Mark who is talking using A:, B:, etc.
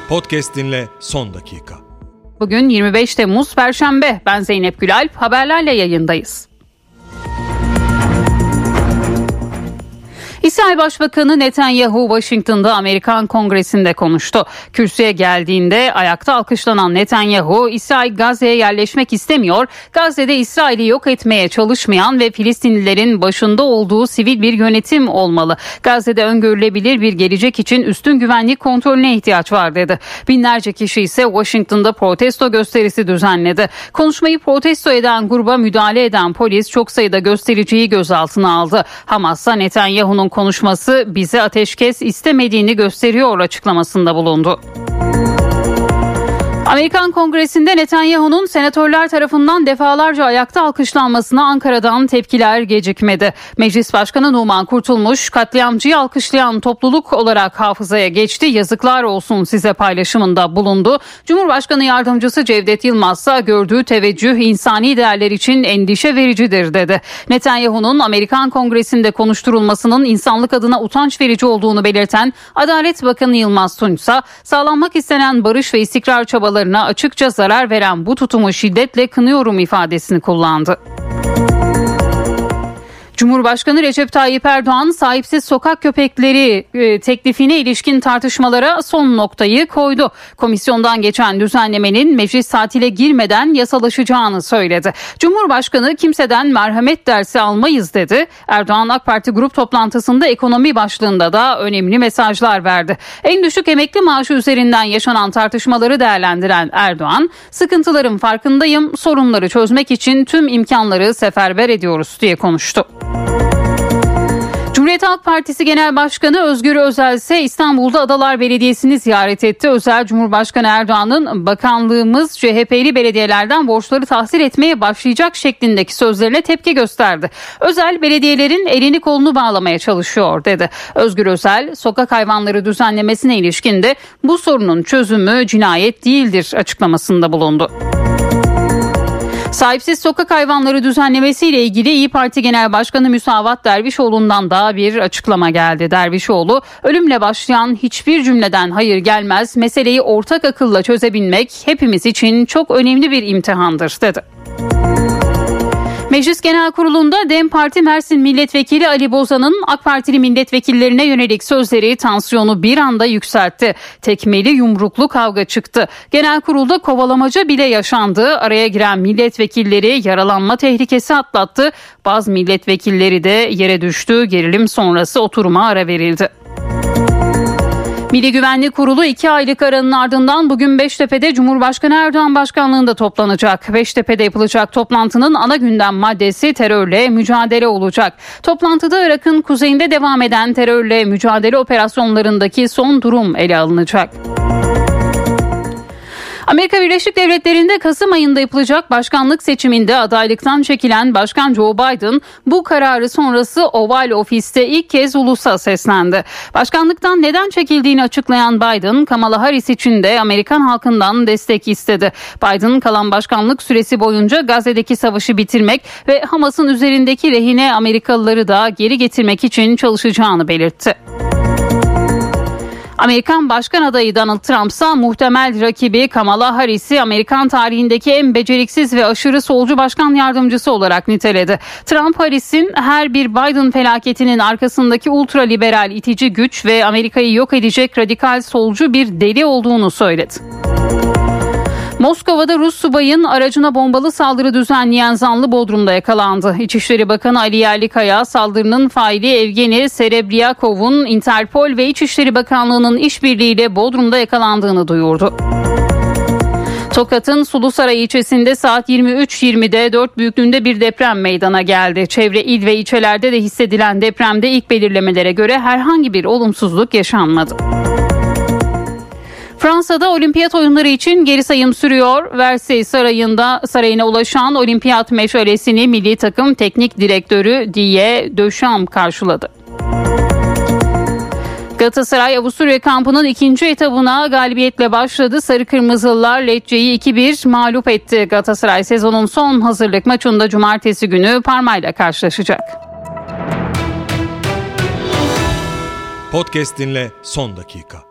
A: Podcast dinle son dakika.
B: Bugün 25 Temmuz Perşembe. Ben Zeynep Gülalp. Haberlerle yayındayız. İsrail Başbakanı Netanyahu Washington'da Amerikan Kongresi'nde konuştu. Kürsüye geldiğinde ayakta alkışlanan Netanyahu, İsrail Gazze'ye yerleşmek istemiyor, Gazze'de İsrail'i yok etmeye çalışmayan ve Filistinlilerin başında olduğu sivil bir yönetim olmalı. Gazze'de öngörülebilir bir gelecek için üstün güvenlik kontrolüne ihtiyaç var dedi. Binlerce kişi ise Washington'da protesto gösterisi düzenledi. Konuşmayı protesto eden gruba müdahale eden polis çok sayıda göstericiyi gözaltına aldı. Hamas'ta Netanyahu'nun konuşması bize ateşkes istemediğini gösteriyor açıklamasında bulundu. Amerikan Kongresi'nde Netanyahu'nun senatörler tarafından defalarca ayakta alkışlanmasına Ankara'dan tepkiler gecikmedi. Meclis Başkanı Numan Kurtulmuş, katliamcıyı alkışlayan topluluk olarak hafızaya geçti, yazıklar olsun size paylaşımında bulundu. Cumhurbaşkanı Yardımcısı Cevdet Yılmaz ise gördüğü teveccüh insani değerler için endişe vericidir dedi. Netanyahu'nun Amerikan Kongresi'nde konuşturulmasının insanlık adına utanç verici olduğunu belirten Adalet Bakanı Yılmaz Tunç ise sağlanmak istenen barış ve istikrar çabaları açıkça zarar veren bu tutumu şiddetle kınıyorum ifadesini kullandı. Cumhurbaşkanı Recep Tayyip Erdoğan sahipsiz sokak köpekleri teklifine ilişkin tartışmalara son noktayı koydu. Komisyondan geçen düzenlemenin meclis tatile girmeden yasalaşacağını söyledi. Cumhurbaşkanı kimseden merhamet dersi almayız dedi. Erdoğan AK Parti grup toplantısında ekonomi başlığında da önemli mesajlar verdi. En düşük emekli maaşı üzerinden yaşanan tartışmaları değerlendiren Erdoğan, sıkıntıların farkındayım, sorunları çözmek için tüm imkanları seferber ediyoruz diye konuştu. Cumhuriyet Halk Partisi Genel Başkanı Özgür Özel ise İstanbul'da Adalar Belediyesi'ni ziyaret etti. Özel, Cumhurbaşkanı Erdoğan'ın bakanlığımız CHP'li belediyelerden borçları tahsil etmeye başlayacak şeklindeki sözlerine tepki gösterdi. Özel, belediyelerin elini kolunu bağlamaya çalışıyor dedi. Özgür Özel, sokak hayvanları düzenlemesine ilişkin de bu sorunun çözümü cinayet değildir açıklamasında bulundu. Sahipsiz sokak hayvanları düzenlemesiyle ilgili İYİ Parti Genel Başkanı Müsavat Dervişoğlu'ndan daha bir açıklama geldi. Dervişoğlu, ölümle başlayan hiçbir cümleden hayır gelmez, meseleyi ortak akılla çözebilmek hepimiz için çok önemli bir imtihandır dedi. Meclis Genel Kurulu'nda DEM Parti Mersin Milletvekili Ali Bozan'ın AK Partili milletvekillerine yönelik sözleri tansiyonu bir anda yükseltti. Tekmeli yumruklu kavga çıktı. Genel Kurul'da kovalamaca bile yaşandı. Araya giren milletvekilleri yaralanma tehlikesi atlattı. Bazı milletvekilleri de yere düştü. Gerilim sonrası oturuma ara verildi. Milli Güvenlik Kurulu 2 aylık aranın ardından bugün Beştepe'de Cumhurbaşkanı Erdoğan başkanlığında toplanacak. Beştepe'de yapılacak toplantının ana gündem maddesi terörle mücadele olacak. Toplantıda Irak'ın kuzeyinde devam eden terörle mücadele operasyonlarındaki son durum ele alınacak. Amerika Birleşik Devletleri'nde Kasım ayında yapılacak başkanlık seçiminde adaylıktan çekilen Başkan Joe Biden bu kararı sonrası Oval Ofis'te ilk kez ulusa seslendi. Başkanlıktan neden çekildiğini açıklayan Biden, Kamala Harris için de Amerikan halkından destek istedi. Biden kalan başkanlık süresi boyunca Gazze'deki savaşı bitirmek ve Hamas'ın üzerindeki rehine Amerikalıları da geri getirmek için çalışacağını belirtti. Amerikan Başkan adayı Donald Trump ise muhtemel rakibi Kamala Harris'i Amerikan tarihindeki en beceriksiz ve aşırı solcu başkan yardımcısı olarak niteledi. Trump, Harris'in her bir Biden felaketinin arkasındaki ultraliberal itici güç ve Amerika'yı yok edecek radikal solcu bir deli olduğunu söyledi. Moskova'da Rus subayın aracına bombalı saldırı düzenleyen zanlı Bodrum'da yakalandı. İçişleri Bakanı Ali Yerlikaya, saldırının faili Evgeni Serebryakov'un Interpol ve İçişleri Bakanlığı'nın işbirliğiyle Bodrum'da yakalandığını duyurdu. Tokat'ın Sulusaray ilçesinde saat 23.20'de 4 büyüklüğünde bir deprem meydana geldi. Çevre il ve ilçelerde de hissedilen depremde ilk belirlemelere göre herhangi bir olumsuzluk yaşanmadı. Fransa'da olimpiyat oyunları için geri sayım sürüyor. Versailles sarayına ulaşan olimpiyat meşalesini milli takım teknik direktörü Didier Deschamps karşıladı. Galatasaray Avusturya kampının ikinci etabına galibiyetle başladı. Sarı Kırmızılılar Lecce'yi 2-1 mağlup etti. Galatasaray sezonun son hazırlık maçında cumartesi günü Parma'yla karşılaşacak.
A: Podcast dinle son dakika.